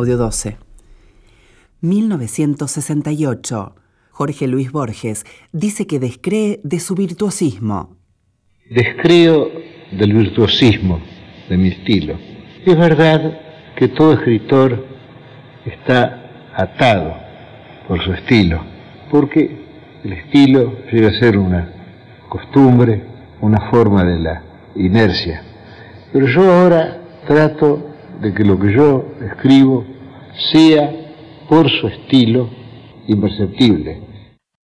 Audio 12. 1968. Jorge Luis Borges dice que descree de su virtuosismo. Descreo del virtuosismo de mi estilo. Es verdad que todo escritor está atado por su estilo, porque el estilo llega a ser una costumbre, una forma de la inercia. Pero yo ahora trato de que lo que yo escribo sea, por su estilo, imperceptible.